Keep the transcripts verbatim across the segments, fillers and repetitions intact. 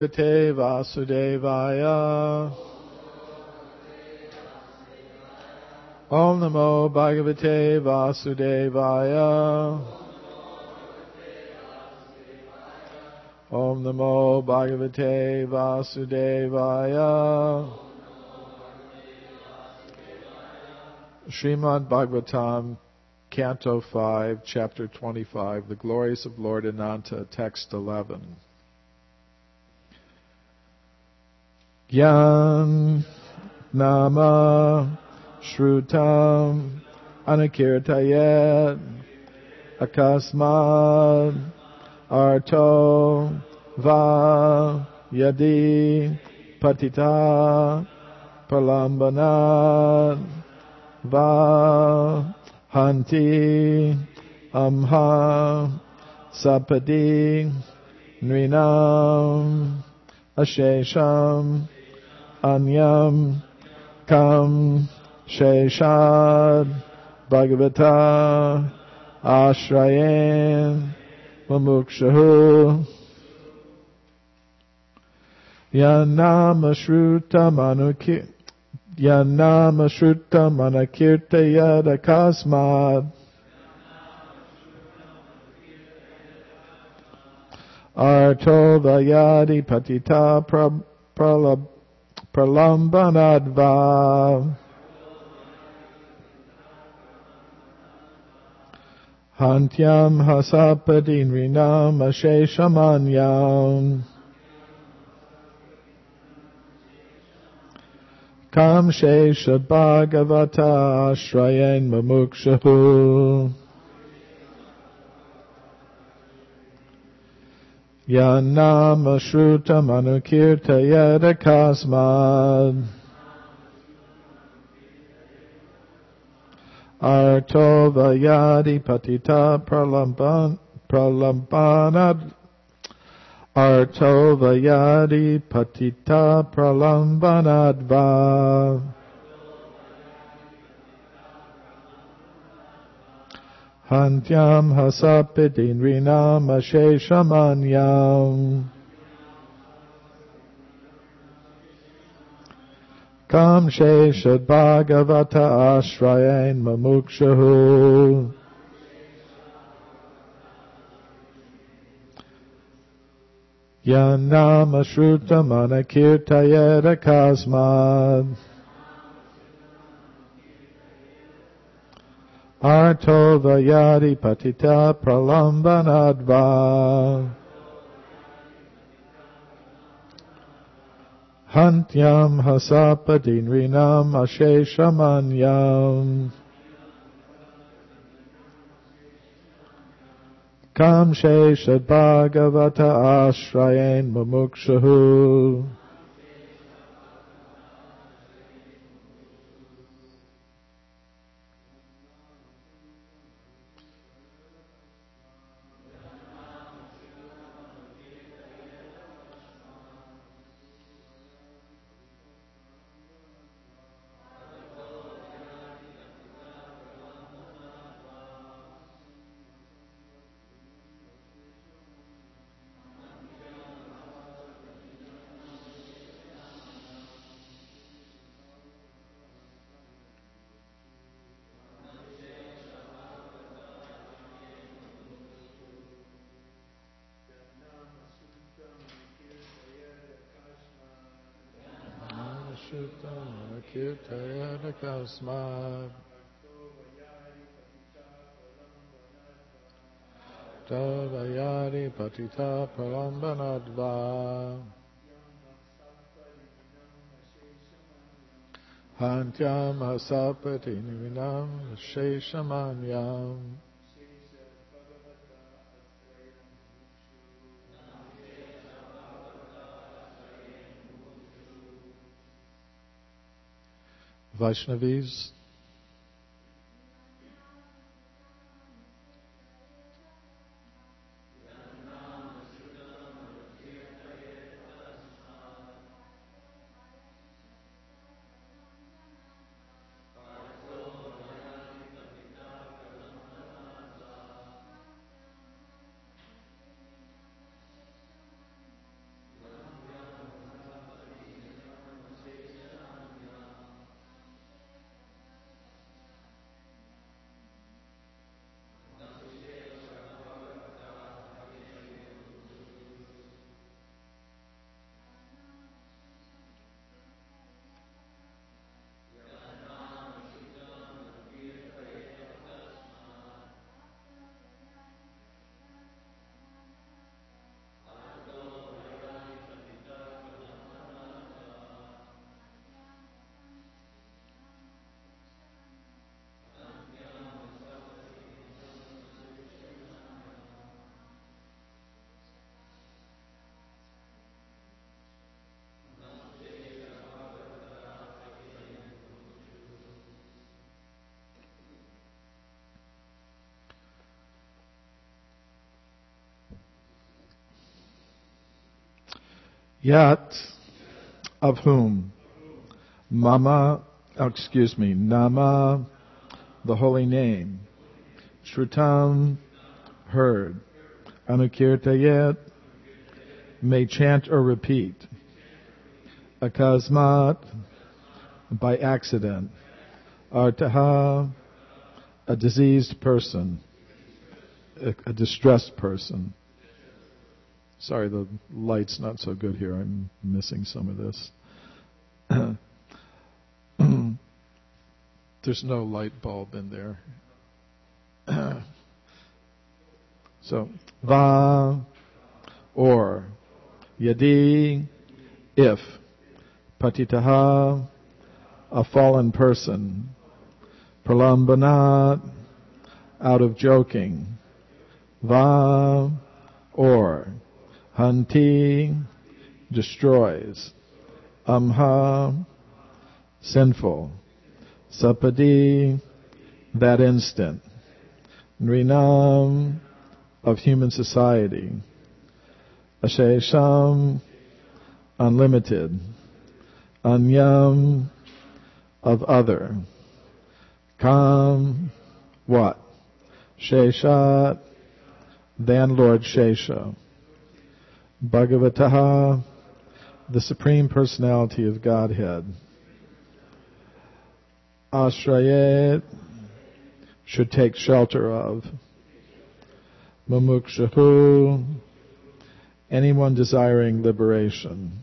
Bhagavate Vasudevaya. Om Namo Bhagavate Vasudevaya. Om Namo Bhagavate Vasudevaya. Srimad Bhagavatam, Canto five, Chapter twenty-five, The Glories of Lord Ananta, Text eleven. Gyan Nama Shrutam Anakirtayat Akasmad Arto Va Yadi Patita Pralambanat Va Hanti Amha Sapadi Nrinam Ashesham Anyam Kam Sheshad Bhagavata Ashrayen Mamukshahu Yanama Shruta Manukir Yanama Shruta Manakirta Yada Kasmad Arto Vayadi Patita Pralab Pralambanadva Hantyam Hasapadin Rinam Asheshamanyam Kam Shesha Bhagavata Ashrayen Mamukshahu Yanama Shruta Manukirta Yada Kasmad Arto Vayadi Patita Pralamban Pralambanad Arto Vayadi Patita Pralambanadva Hantyam Hasapidin Rinam Asheshamanyam Kam Sheshad Bhagavata Ashrayen Mamukshahu Yanama Shruta Manakirtayeda Kasmad Arto Vayadi Patita Pralambanadva Hantyam Hasapadin Rinam Asheshamanyam Kam Sheshad Bhagavata Ashrayen Mamukshahu Kirtayana Kasmad Tavayadi Patita Pralambanadva Hantyam Hasapati Nivinam Sheshamanyam Vaishnavis, Yat, of whom? Mama, oh, excuse me, Nama, the holy name. Shrutam, heard. Anukirtayet, may chant or repeat. Akasmat, by accident. Artaha, a diseased person, a, a distressed person. Sorry, the light's not so good here. I'm missing some of this. There's no light bulb in there. So, va, or, yadi, if, patitaha, a fallen person, pralambanat, out of joking, va, or, hanti, destroys, amha, sinful, sapadi, that instant, nrinam, of human society, ashesham, unlimited, anyam, of other, kam, what, sheshat, than Lord Shesha, Bhagavataha, the Supreme Personality of Godhead, Ashrayet, should take shelter of, Mumukshahu, anyone desiring liberation.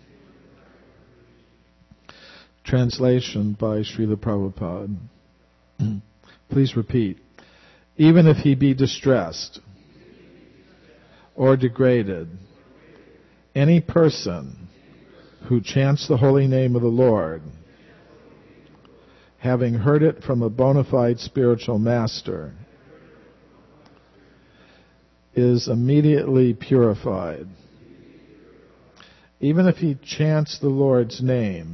Translation by Srila Prabhupada. Please repeat. Even if he be distressed or degraded, any person who chants the holy name of the Lord, having heard it from a bona fide spiritual master, is immediately purified. Even if he chants the Lord's name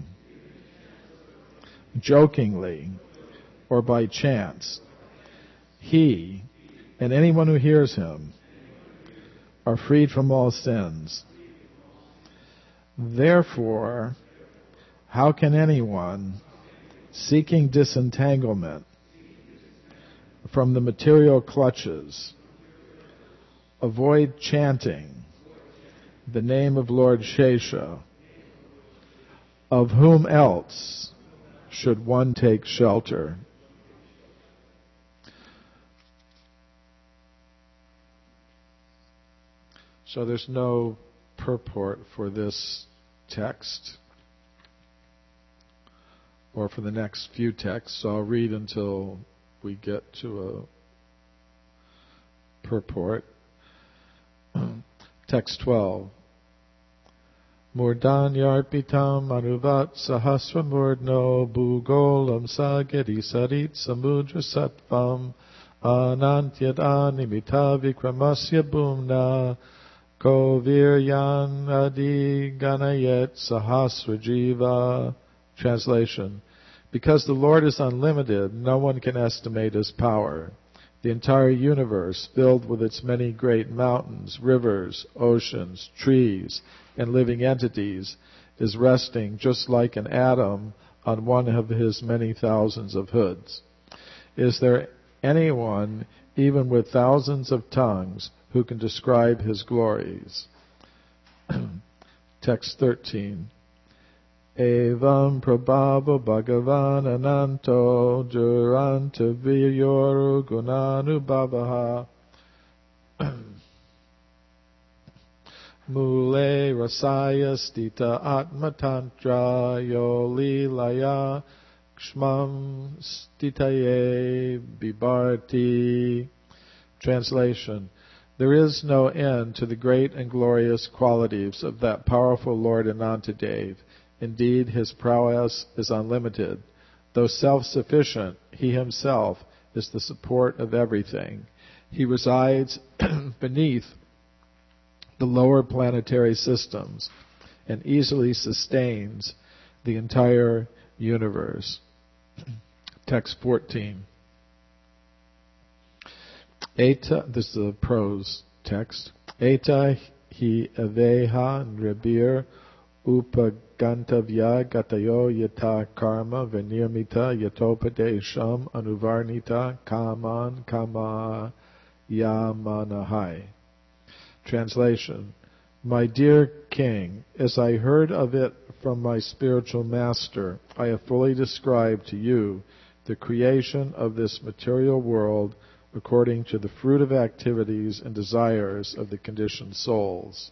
jokingly or by chance, he and anyone who hears him are freed from all sins. Therefore, how can anyone seeking disentanglement from the material clutches avoid chanting the name of Lord Shesha? Of whom else should one take shelter? So there's no purport for this text or for the next few texts. So I'll read until we get to a purport. Text twelve. Murdanyarpitam anuvat sahasramurdno bhugolam sagedi sarit samudra sattvam anantyada nimita vikramasya bhumna koviryan adi ganayet sahasrajiva. Translation. Because the Lord is unlimited, no one can estimate his power. The entire universe, filled with its many great mountains, rivers, oceans, trees, and living entities, is resting just like an atom on one of his many thousands of hoods. Is there anyone, even with thousands of tongues, who can describe his glories? Text thirteen. Evam prabhava bhagavan ananto duranta viryoru gunanubhavaha mule rasaya stita atmatantra yoli laya kshmam stitaye bibarti. Translation. There is no end to the great and glorious qualities of that powerful Lord Anantadev. Indeed, his prowess is unlimited. Though self-sufficient, he himself is the support of everything. He resides beneath the lower planetary systems and easily sustains the entire universe. Text fourteen. Eta, this is a prose text. Eta hi aveha nrabir upagantavya gatayo yata karma vinirmita yatopadesham anuvarnita kaman kama yamanahai. Translation. My dear king, as I heard of it from my spiritual master, I have fully described to you the creation of this material world according to the fruit of activities and desires of the conditioned souls.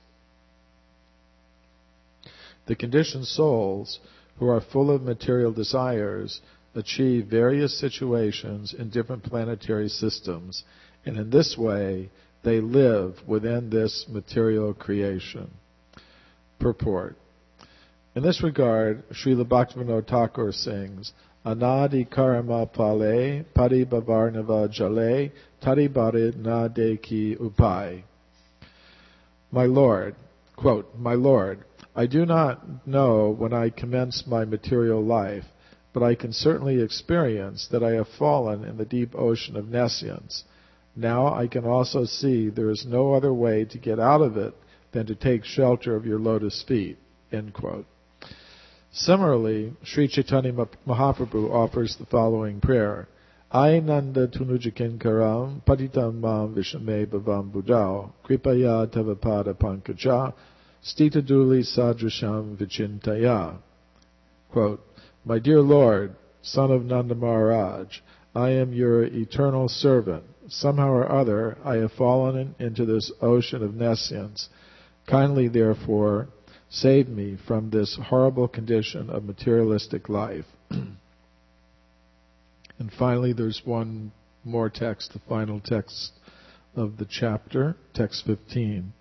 The conditioned souls, who are full of material desires, achieve various situations in different planetary systems, and in this way they live within this material creation. Purport. In this regard, Srila Bhaktivinoda Thakur sings, Anadi karma pale, paribhavarnava jale, taribarid na deki upai. My Lord, quote, My Lord, I do not know when I commenced my material life, but I can certainly experience that I have fallen in the deep ocean of nescience. Now I can also see there is no other way to get out of it than to take shelter of your lotus feet. End quote. Similarly, Sri Chaitanya Mahaprabhu offers the following prayer. Ainanda tunujakinkaram patitam mam vishame bhavam budao kripaya tavapada pankaja stitaduli sadrasham vichintaya. Quote, My dear Lord, son of Nanda Maharaj, I am your eternal servant. Somehow or other I have fallen into this ocean of nescience. Kindly, therefore, save me from this horrible condition of materialistic life. And finally, there's one more text, the final text of the chapter, text fifteen.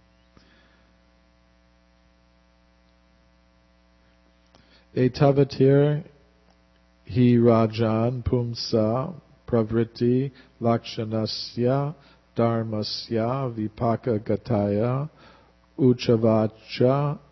Etavatir hi rajan pumsa pravriti lakshanasya dharmasya vipaka gataya uchavacha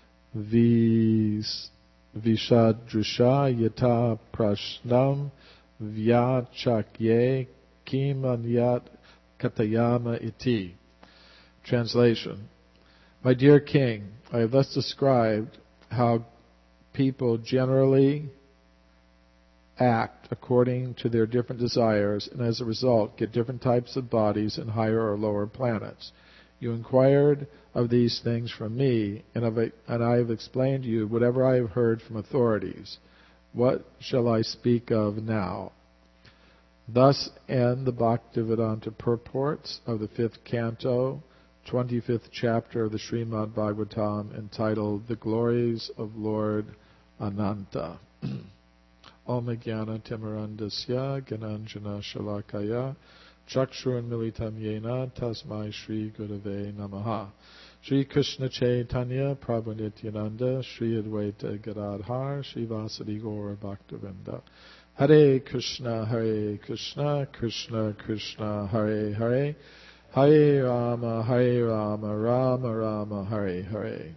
vis vishadrisha yata prashnam vyachakye kimanyat katayama iti. Translation. My dear king, I have thus described how people generally act according to their different desires, and as a result get different types of bodies in higher or lower planets. You inquired of these things from me, and, of it, and I have explained to you whatever I have heard from authorities. What shall I speak of now? Thus end the Bhaktivedanta purports of the fifth canto, twenty-fifth chapter of the Srimad Bhagavatam, entitled The Glories of Lord Ananta. Om Jnana Timarandasya Gananjana Shalakaya Chakshurun Militam Yena Tasmai Shri Gurave Namaha. Shri Krishna Chaitanya Prabhu Nityananda Shri Advaita Gadadhar Shri Vasadi Gaura Bhaktivinoda. Hare Krishna Hare Krishna Krishna Krishna Hare Hare Hare Rama Hare Rama Rama Rama Hare Hare.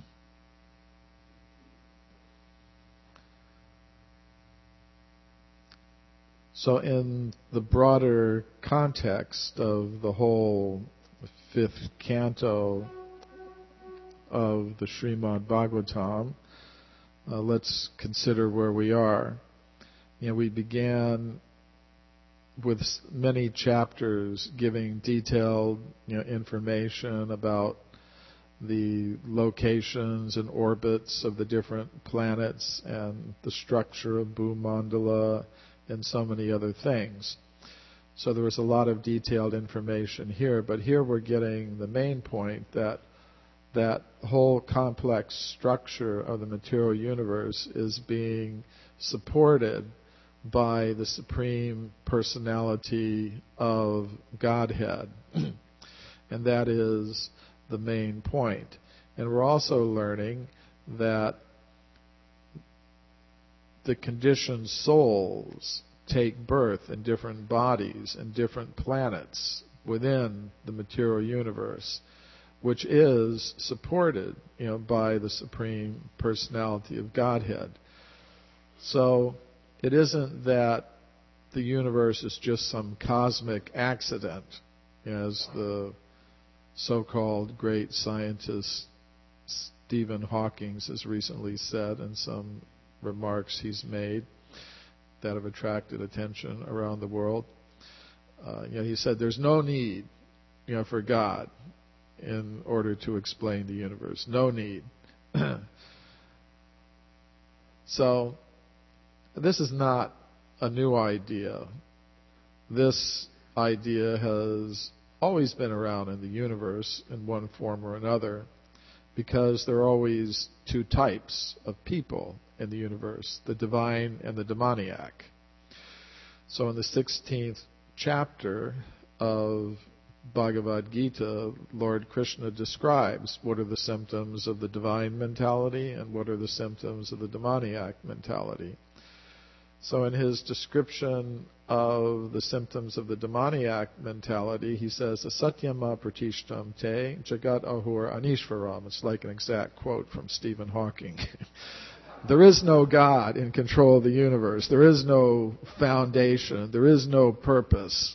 So in the broader context of the whole fifth canto of the Srimad Bhagavatam, uh, let's consider where we are. You know, we began with many chapters giving detailed, you know, information about the locations and orbits of the different planets and the structure of Bhumandala and so many other things. So there was a lot of detailed information here, but here we're getting the main point that that whole complex structure of the material universe is being supported by the Supreme Personality of Godhead. And that is the main point. And we're also learning that the conditioned souls take birth in different bodies and different planets within the material universe, which is supported, you know, by the Supreme Personality of Godhead. So it isn't that the universe is just some cosmic accident, as the so-called great scientists Stephen Hawking has recently said in some remarks he's made that have attracted attention around the world. Uh, you know, he said there's no need, you know, for God in order to explain the universe. No need. So, this is not a new idea. This idea has always been around in the universe in one form or another, because there are always two types of people in the universe, the divine and the demoniac. So in the sixteenth chapter of Bhagavad Gita, Lord Krishna describes what are the symptoms of the divine mentality and what are the symptoms of the demoniac mentality. So in his description of the symptoms of the demoniac mentality, he says, Asatyama pratishtam te jagat ahur anishvaram. It's like an exact quote from Stephen Hawking. There is no God in control of the universe. There is no foundation. There is no purpose.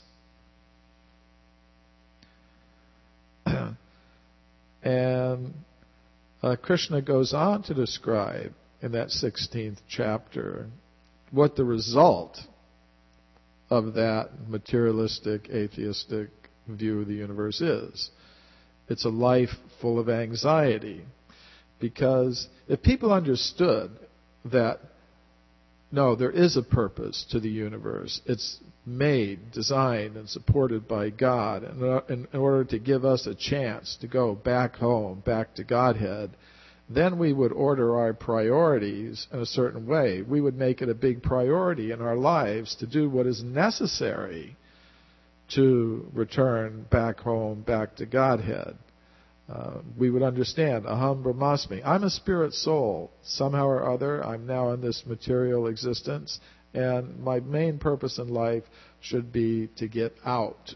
And uh, Krishna goes on to describe in that sixteenth chapter what the result of that materialistic, atheistic view of the universe is. It's a life full of anxiety. Because if people understood that, no, there is a purpose to the universe, it's made, designed, and supported by God in order to give us a chance to go back home, back to Godhead, then we would order our priorities in a certain way. We would make it a big priority in our lives to do what is necessary to return back home, back to Godhead. Uh, we would understand, aham brahmasmi, I'm a spirit soul. Somehow or other, I'm now in this material existence, and my main purpose in life should be to get out.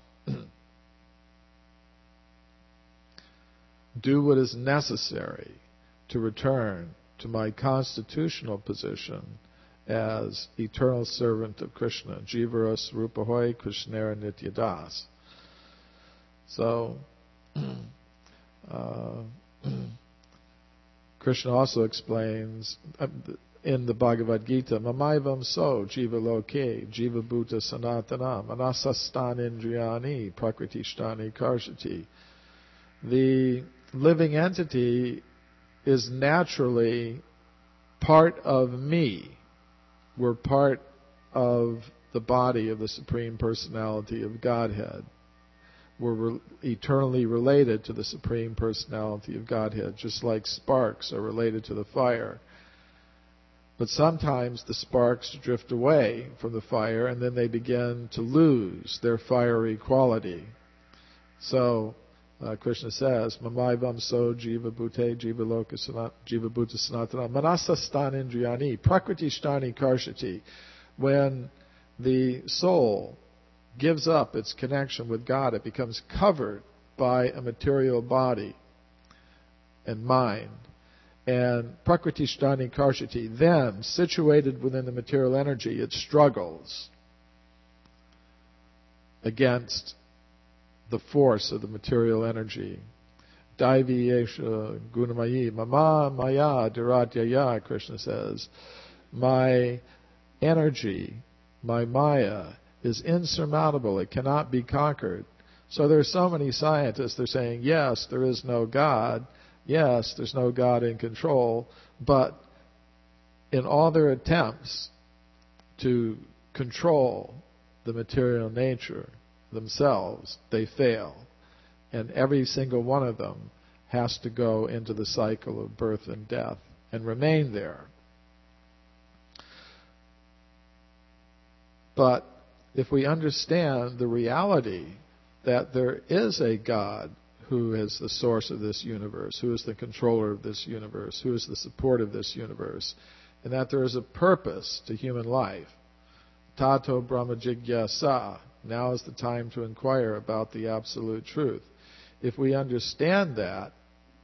Do what is necessary to return to my constitutional position as eternal servant of Krishna, Jivara Swarupahoy Krishnera Nityadas. So, uh, Krishna also explains uh, in the Bhagavad Gita, Mamaivam so, Jiva Loke, Jiva Bhuta Sanatana, Manasastan Indriyani, Prakritishtani Karshati. The living entity is naturally part of me. We're part of the body of the Supreme Personality of Godhead. We're re- eternally related to the Supreme Personality of Godhead, just like sparks are related to the fire. But sometimes the sparks drift away from the fire and then they begin to lose their fiery quality. So, Uh, Krishna says, Mamaivam so jiva bhute jiva loka jiva bhuta sanatana manasastan indriyani prakritishtani karshati. When the soul gives up its connection with God, it becomes covered by a material body and mind. And prakritishtani karshati, then, situated within the material energy, it struggles against the force of the material energy. Daivi yesha gunamayi mama maya dhiratyaya, Krishna says. My energy, my maya, is insurmountable. It cannot be conquered. So there are so many scientists, they're saying, yes, there is no God. Yes, there's no God in control. But in all their attempts to control the material nature themselves, they fail. And every single one of them has to go into the cycle of birth and death and remain there. But if we understand the reality that there is a God who is the source of this universe, who is the controller of this universe, who is the support of this universe, and that there is a purpose to human life, Tato Brahma Jigyasa, now is the time to inquire about the absolute truth. If we understand that,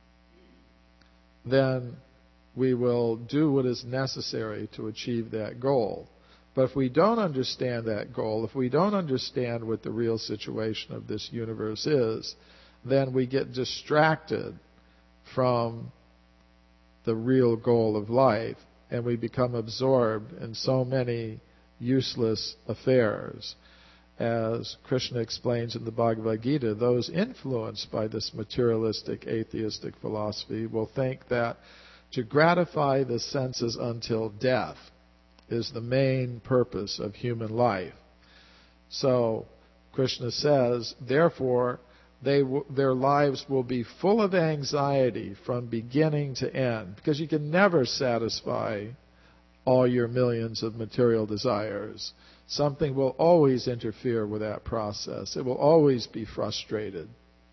then we will do what is necessary to achieve that goal. But if we don't understand that goal, if we don't understand what the real situation of this universe is, then we get distracted from the real goal of life, and we become absorbed in so many useless affairs. As Krishna explains in the Bhagavad Gita, those influenced by this materialistic, atheistic philosophy will think that to gratify the senses until death is the main purpose of human life. So, Krishna says, therefore, they w- their lives will be full of anxiety from beginning to end, because you can never satisfy all your millions of material desires. Something will always interfere with that process. It will always be frustrated.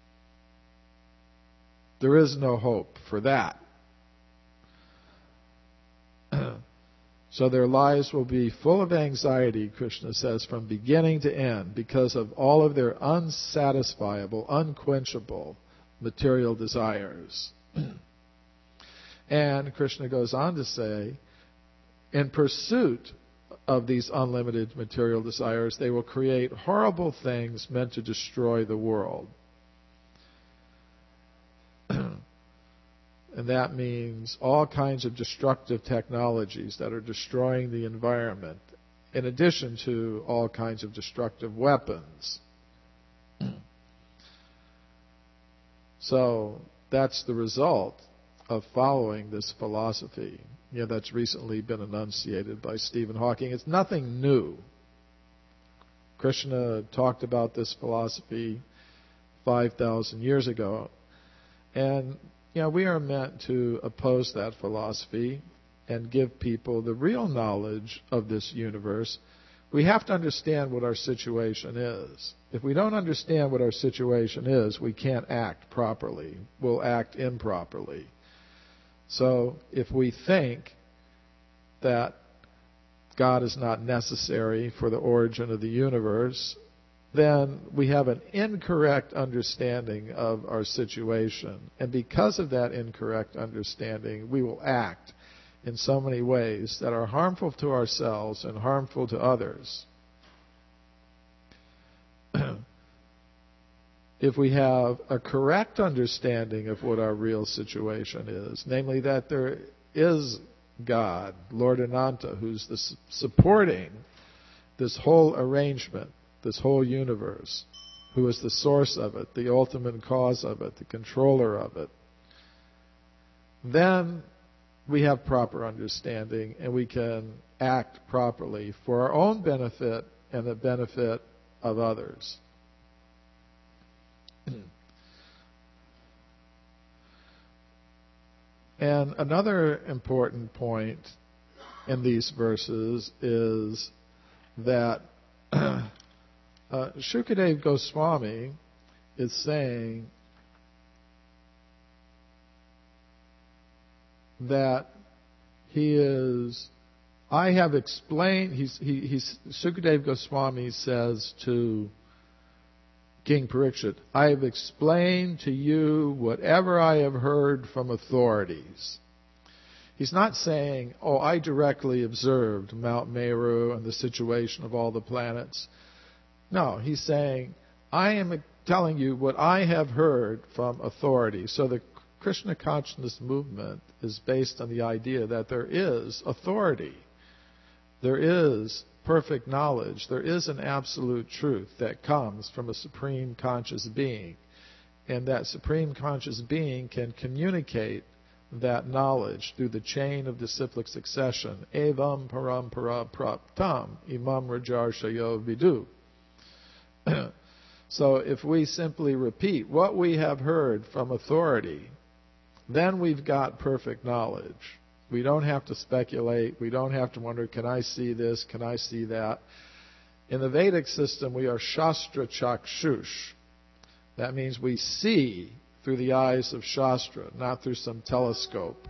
There is no hope for that. So their lives will be full of anxiety, Krishna says, from beginning to end, because of all of their unsatisfiable, unquenchable material desires. And Krishna goes on to say, in pursuit of these unlimited material desires, they will create horrible things meant to destroy the world. And that means all kinds of destructive technologies that are destroying the environment, in addition to all kinds of destructive weapons. So that's the result of following this philosophy. You know, that's recently been enunciated by Stephen Hawking. It's nothing new. Krishna talked about this philosophy five thousand years ago. And, you know, we are meant to oppose that philosophy and give people the real knowledge of this universe. We have to understand what our situation is. If we don't understand what our situation is, we can't act properly. We'll act improperly. So if we think that God is not necessary for the origin of the universe, then we have an incorrect understanding of our situation. And because of that incorrect understanding, we will act in so many ways that are harmful to ourselves and harmful to others. If we have a correct understanding of what our real situation is, namely that there is God, Lord Ananta, who's the su- supporting this whole arrangement, this whole universe, who is the source of it, the ultimate cause of it, the controller of it, then we have proper understanding and we can act properly for our own benefit and the benefit of others. And another important point in these verses is that uh, Shukadeva Goswami is saying that he is, I have explained, he's, he, he's, Shukadeva Goswami says to King Parikshit, I have explained to you whatever I have heard from authorities. He's not saying, oh, I directly observed Mount Meru and the situation of all the planets. No, he's saying, I am telling you what I have heard from authorities. So the Krishna consciousness movement is based on the idea that there is authority. There is perfect knowledge. There is an absolute truth that comes from a supreme conscious being. And that supreme conscious being can communicate that knowledge through the chain of disciplic succession. Evam parampara praptam imam rajarshayo vidu. So if we simply repeat what we have heard from authority, then we've got perfect knowledge. We don't have to speculate. We don't have to wonder, can I see this? Can I see that? In the Vedic system, we are Shastra Chakshush. That means we see through the eyes of Shastra, not through some telescope.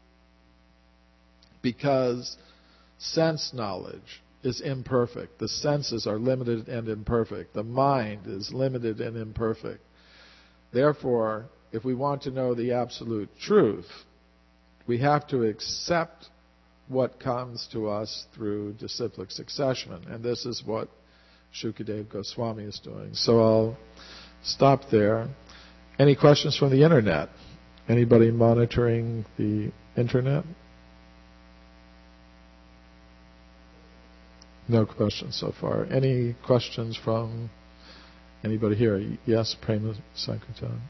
Because sense knowledge is imperfect. The senses are limited and imperfect. The mind is limited and imperfect. Therefore, if we want to know the absolute truth, we have to accept what comes to us through disciplic succession. And this is what Shukadeva Goswami is doing. So I'll stop there. Any questions from the internet? Anybody monitoring the internet? No questions so far. Any questions from anybody here? Yes, Prema Sankirtan.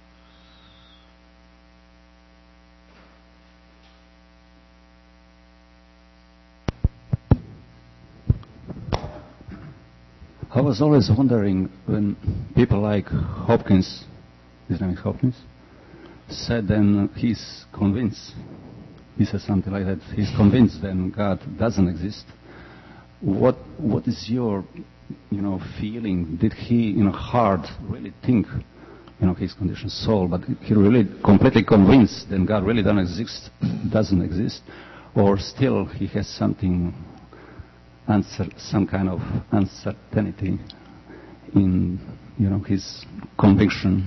I was always wondering when people like Hopkins, his name is Hopkins, said then he's convinced, he said something like that, he's convinced then God doesn't exist. What what is your, you know, feeling? Did he, in a heart, really think, you know, his conditioned soul, but he really completely convinced that God really doesn't exist, doesn't exist, or still he has something, answer, some kind of uncertainty in, you know, his conviction?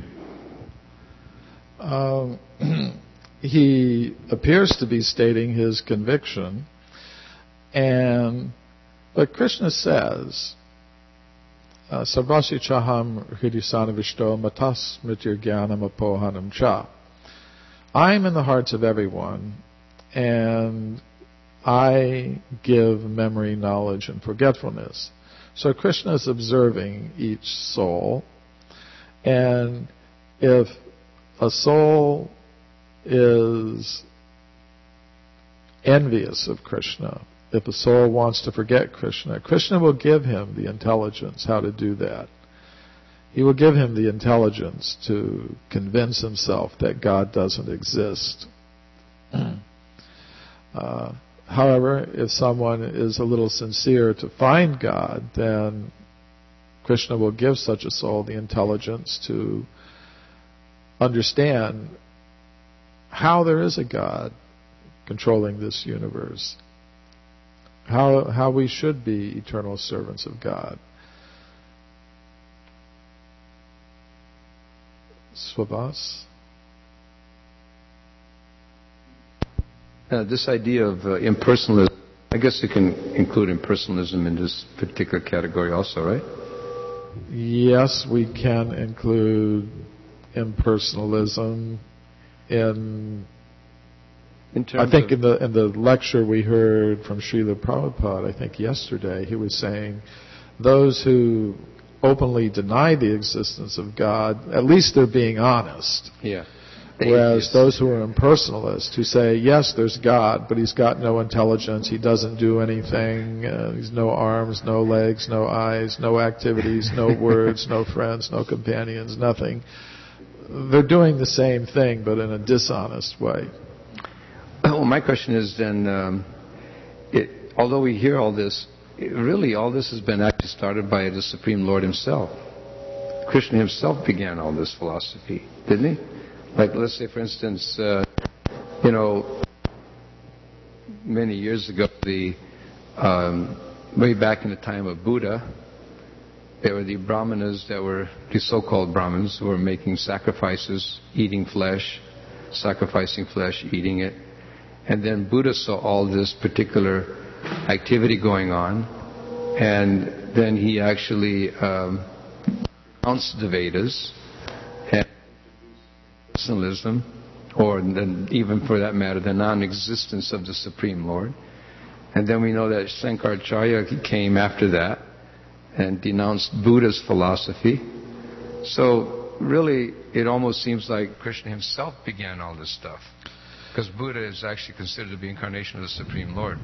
Um, he appears to be stating his conviction, and but Krishna says, Sarvasya chaham hridisanavisto matas mrityur jnanam apohanam cha. I am in the hearts of everyone, and I give memory, knowledge, and forgetfulness. So Krishna is observing each soul, and if a soul is envious of Krishna, if a soul wants to forget Krishna, Krishna will give him the intelligence how to do that. He will give him the intelligence to convince himself that God doesn't exist. uh, however, if someone is a little sincere to find God, then Krishna will give such a soul the intelligence to understand how there is a God controlling this universe. How how we should be eternal servants of God. Swabas? Uh, this idea of uh, impersonalism, I guess you can include impersonalism in this particular category also, right? Yes, we can include impersonalism in In terms I think of in the in the lecture we heard from Srila Prabhupada, I think yesterday, he was saying those who openly deny the existence of God, at least they're being honest. yeah. Whereas Atheists. those who are impersonalists, who say, yes, there's God, but he's got no intelligence, he doesn't do anything, uh, he's no arms, no legs, no eyes, no activities, no words, no friends, no companions, nothing. They're doing the same thing, but in a dishonest way. Well, my question is then, um, it, although we hear all this, it, really all this has been actually started by the Supreme Lord himself. Krishna himself began all this philosophy, didn't he? Like, let's say, for instance, uh, you know, many years ago, the um, way back in the time of Buddha, there were the Brahmanas that were, the so-called Brahmins, who were making sacrifices, eating flesh, sacrificing flesh, eating it. And then Buddha saw all this particular activity going on, and then he actually um, announced the Vedas and personalism, or then even for that matter, the non-existence of the Supreme Lord. And then we know that Shankaracharya came after that and denounced Buddha's philosophy. So really, it almost seems like Krishna himself began all this stuff. Because Buddha is actually considered to be incarnation of the Supreme Lord.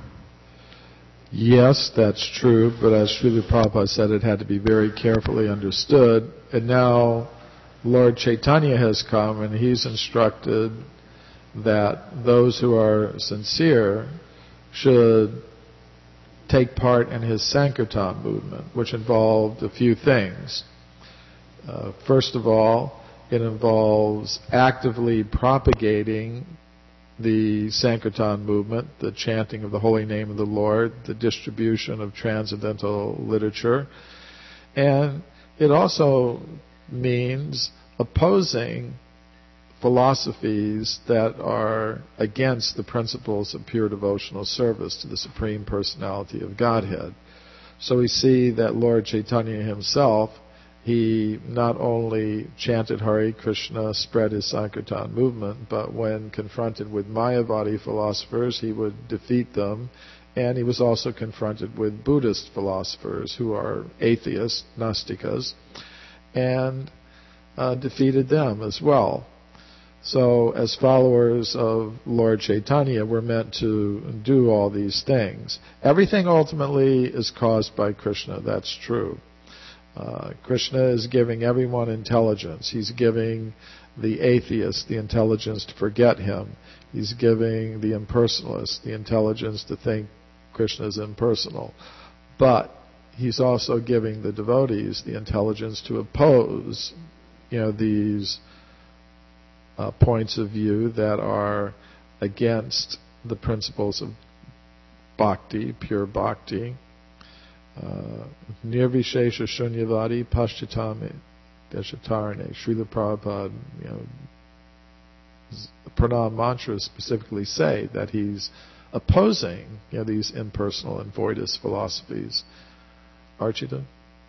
Yes, that's true, but as Srila Prabhupada said, it had to be very carefully understood. And now Lord Chaitanya has come, and he's instructed that those who are sincere should take part in his Sankirtan movement, which involved a few things. Uh, first of all, it involves actively propagating the Sankirtan movement, the chanting of the holy name of the Lord, the distribution of transcendental literature. And it also means opposing philosophies that are against the principles of pure devotional service to the Supreme Personality of Godhead. So we see that Lord Chaitanya himself, he not only chanted Hare Krishna, spread his Sankirtan movement, but when confronted with Mayavadi philosophers, he would defeat them, and he was also confronted with Buddhist philosophers who are atheists, Nastikas, and uh, defeated them as well. So, as followers of Lord Chaitanya, we're meant to do all these things. Everything ultimately is caused by Krishna, that's true. Uh, Krishna is giving everyone intelligence. He's giving the atheist the intelligence to forget him. He's giving the impersonalist the intelligence to think Krishna is impersonal. But he's also giving the devotees the intelligence to oppose, you know, these uh, points of view that are against the principles of bhakti, pure bhakti. Nirvishesha Shunyavadi Paschatame Deshatarane. Srila Prabhupada, you know, the Pranam mantras specifically say that he's opposing, you know, these impersonal and voidist philosophies. Archita?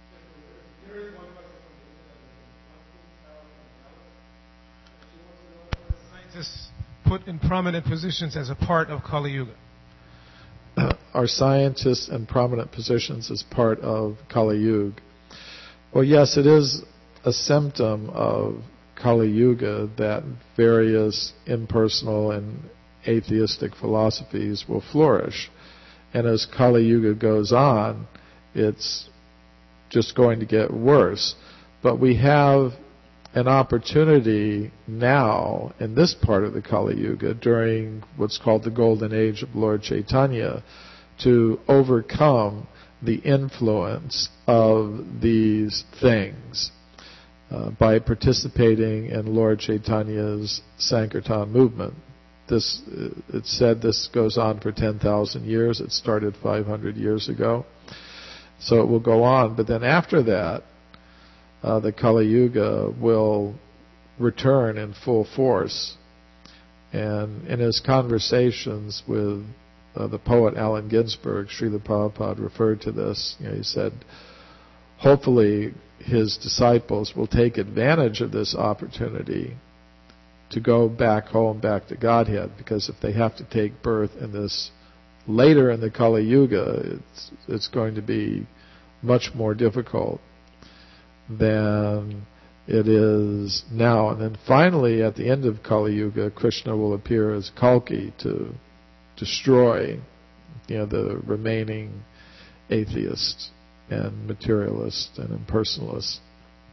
Scientists put in prominent positions as a part of Kali Yuga. Are scientists in prominent positions as part of Kali Yuga? Well, yes, it is a symptom of Kali Yuga that various impersonal and atheistic philosophies will flourish. And as Kali Yuga goes on, it's just going to get worse. But we have an opportunity now in this part of the Kali Yuga, during what's called the Golden Age of Lord Chaitanya, to overcome the influence of these things uh, by participating in Lord Chaitanya's Sankirtan movement. This, it's said this goes on for ten thousand years. It started five hundred years ago. So it will go on. But then after that, uh, the Kali Yuga will return in full force. And in his conversations with Uh, the poet Allen Ginsberg, Srila Prabhupada referred to this. You know, he said, hopefully his disciples will take advantage of this opportunity to go back home, back to Godhead, because if they have to take birth in this later in the Kali Yuga, it's, it's going to be much more difficult than it is now. And then finally, at the end of Kali Yuga, Krishna will appear as Kalki to destroy, you know, the remaining atheists and materialists and impersonalists.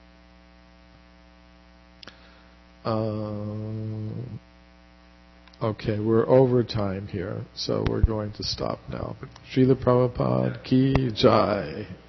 Um, okay, we're over time here, so we're going to stop now. Srila Prabhupada Ki Jai.